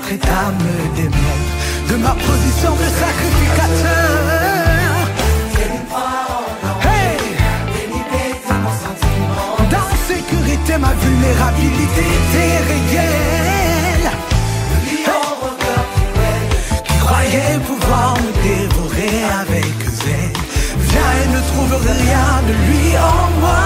prêt à me démettre de ma position de sacrificateur. Hey! Dans sécurité, ma vulnérabilité était réelle. Qui croyait pouvoir me dévorer avec zèle, vient et ne trouve rien de lui en moi.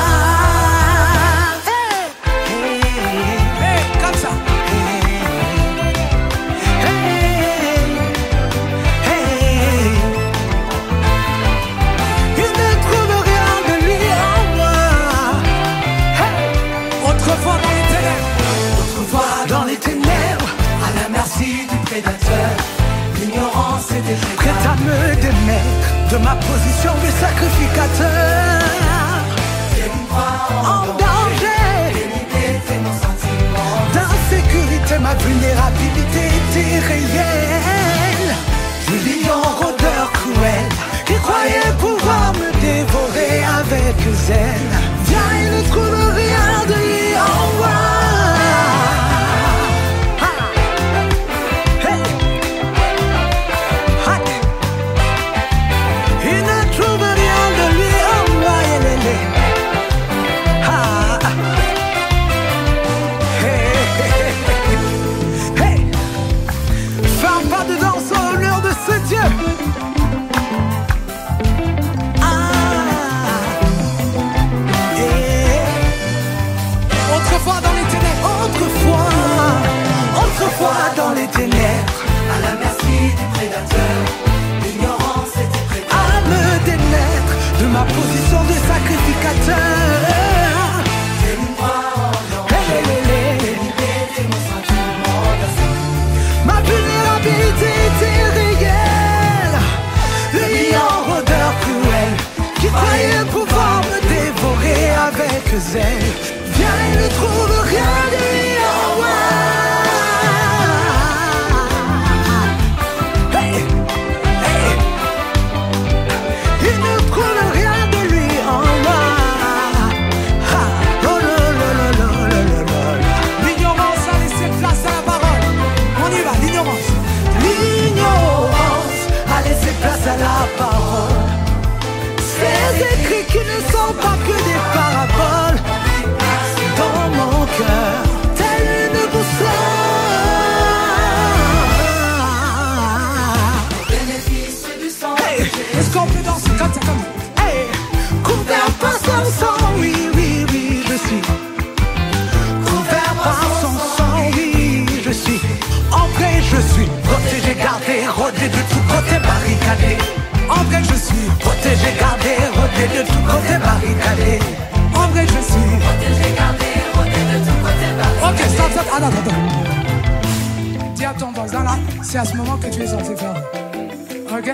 L'ignorance était prête à me démettre de ma position de sacrificateur. En danger, d'insécurité, ma vulnérabilité était réelle. Le lion rôdeur cruel qui croyait pouvoir me dévorer avec zèle, vient et ne trouve rien de lui en moi. Autrefois dans les ténèbres, à la merci du prédateur, l'ignorance était prête à me démettre de ma position de sacrificateur. Ma vulnérabilité était réelle. Le lion rôdeur cruel qui croyait pouvoir me dévorer avec zèle, vient et ne trouve rien de lui en moi. Qui ne sont pas que des paraboles dans mon cœur, telle une boussole. Bénéfice du sang. Hey, est-ce qu'on peut danser comme ça, comme ça? Hey, couvert par son sang, oui, oui, oui, je suis. Couvert par son sang, oui, je suis. En vrai, je suis protégé, gardé, rodé de tous côtés, barricadé. En vrai, je suis protégé, gardé, rodé de tous côtés, barricadé. En vrai, je suis protégé, gardé, rodé de tous côtés, barricadé. Ok, stop, stop, attends. Dis à ton voisin là, c'est à ce moment que tu es censé faire. Ok?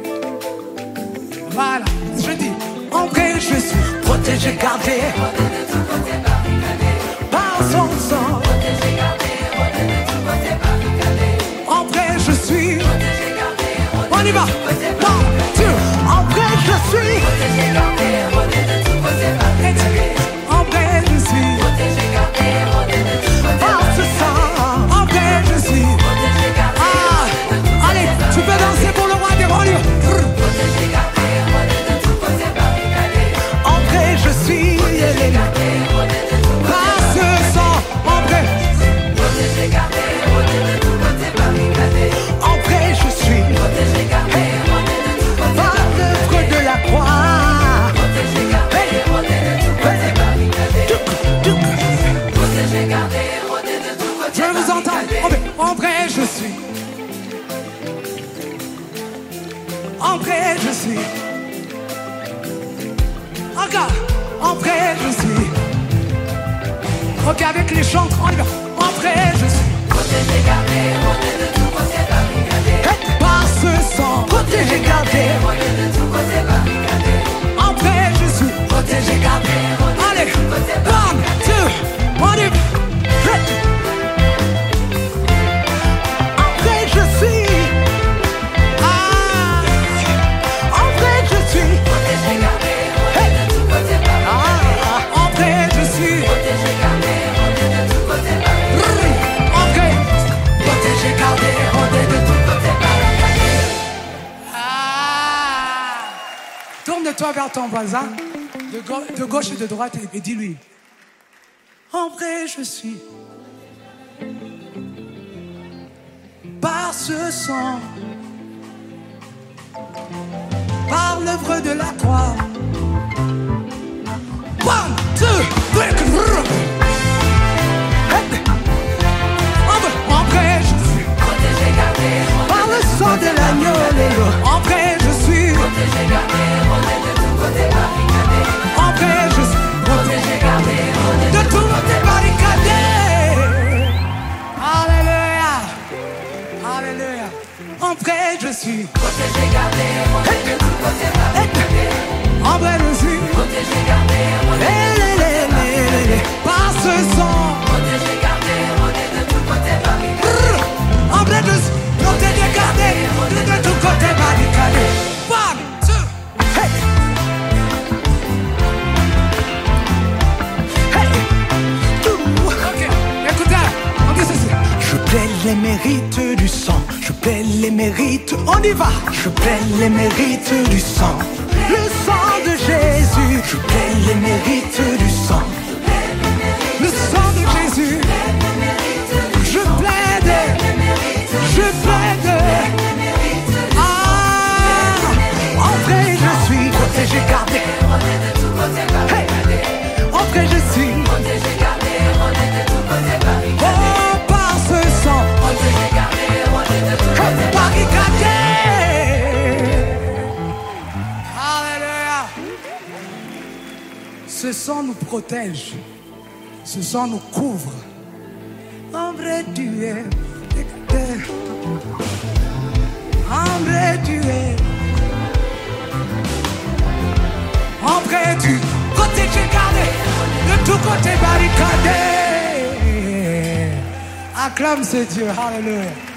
Voilà, je dis, en vrai, je suis protégé, gardé, rodé de tous côtés, barricadé. Par son sang, protégé, gardé, rodé de tous côtés, barricadé. En vrai, je suis protégé, gardé, rodé. On y va! En vrai je suis protégé, gardé, rodé de tous côtés, barricadé. En vrai je suis protégé, gardé, rodé de tous côtés, par ce sang. En vrai je suis protégé, gardé, rodé de tous côtés. Allez, tu peux danser pour le roi des rois. Protégé, gardé, rodé de tous côtés, barricadé. En vrai je suis protégé, gardé, rodé de tous côtés, par ce sang. En vrai protégé, gardé, rodé de tous côtés, barricadé. En vrai je suis protégé, gardé, rodé de tous côtés, par l'œuvre de la croix. Protégé, gardé, rodé de tous côtés, barricadé. Protégé, gardé, rodé de tous côtés, je vous entends. En vrai je suis. En vrai je suis. Encore. En vrai je suis. Ok, avec les chants, on y va. En vrai je suis. Protégé, gardé, rodé de tous côtés, barricadé. Par ce sang. Protégé, gardé, rodé de tous côtés, barricadé. En vrai je suis. Protégé, gardé, rodé de tous côtés, barricadé. 1, 2, on y va. En vrai je suis. En vrai je suis. Protégé, gardé, rodé de tous côtés, barricadé. En vrai je suis. Protégé, gardé, rodé de tous côtés, barricadé. En vrai. Protégé, Tourne-toi vers ton voisin, de gauche et de droite, et dis-lui. En vrai, je suis. Par ce sang, par l'œuvre de la croix. 1, 2, 3. En vrai, je suis protégé, gardé, par le sang de l'agneau. En vrai, je suis protégé, gardé, de tous côtés barricadé. En vrai, je suis protégé, gardé, de tous côtés barricadé. Alléluia, alléluia. En vrai, je suis protégé, gardé, de tous côtés barricadé. En vrai, je suis protégé, gardé, par ce sang. Protégé, gardé, de tous côtés barricadé. En vrai, je suis protégé, gardé, de tous côtés barricadé. 1, 2, hey. Hey. Ok, écoutez, on dit ceci. Je paie les mérites du sang. Je paie les mérites, on y va. Je paie les mérites du sang. Le sang de Jésus. Je paie les mérites du sang. Le sang de Jésus. Je plaide. Je plaide. Ah, en vrai je suis protégé, gardé. Hey. En vrai je suis protégé, gardé. Oh, par ce sang. Protégé, gardé. Barricadé. Alléluia. Ce sang nous protège. Ce sang nous couvre. En vrai tu es. En vrai tu es. En vrai tu protégé, gardé, de tous côtés barricadé. Acclame ce Dieu. Alléluia.